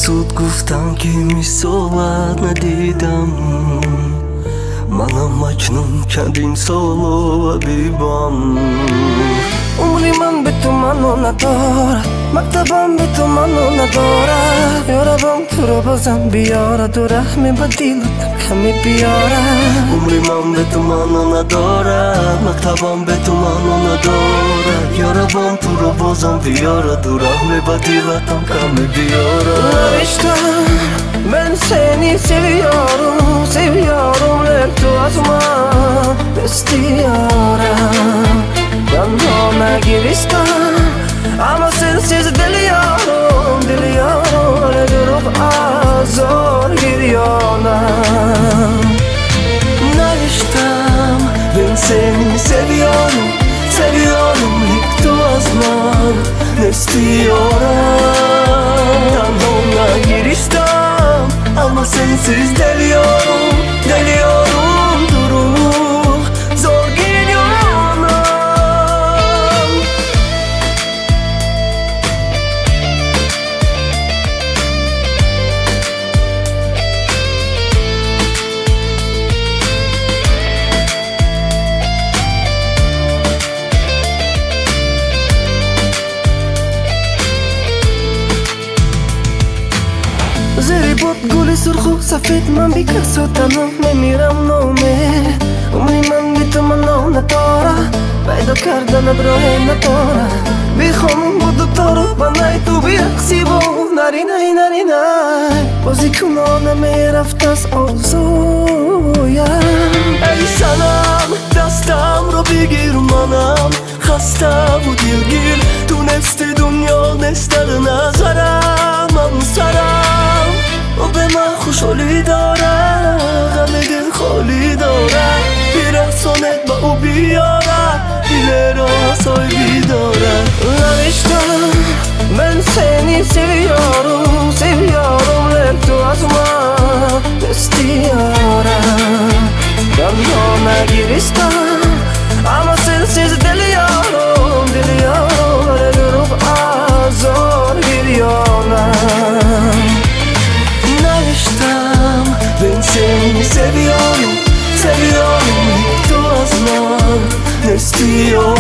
زود گفتم که میسواد ندیدم منم مجنون کردیم سولو و بیبام عمری من به تو منو ندارد مکتبم به تو منو ندارد یاربم تو رو بازم بیارد و رحمی با دیلتم کمی بیارد عمری من به تو منو ندارد مکتبم به تو منو ندارد یاربم تو رو بازم بیارد و رحمی با دیلتم kami بیارد Ben seni seviyorum, seviyorum hep duasman istiyorum Yanıma gir istem ama sensiz deliyorum, deliyorum Öyle durup zor giriyorum Nariştem ben seni seviyorum, seviyorum hep duasman istiyorum Yanıma gir istem ama sensiz deliyorum, deliyorum durup zor giriyorum زری بود گل سرخ و سفید من بی کس و تنها نمیرم نامه عمری من بی تو منو ندارد پیدا کردنت راه ندارد بیخوام با دوتا با نای تو بیرقصی با نری نی نری نی بازی کنانم رفت از آرزویم ای سنم دستم رو بگیر منم خسته و دلگیر تونستی دنیا نست در نظرم من سرم و به من خوشحالی داره غم دل خالی داره برسانت با او بیاره دل را سایبی داره Nariştem ben seni seviyorum, seviyorum hep duasman istiyorum Yanıma gir istem ama sensiz deliyorum, deliyorum Öyle durup zor giriyorum Nariştem ben seni seviyorum, seviyorum hep duasman istiyorum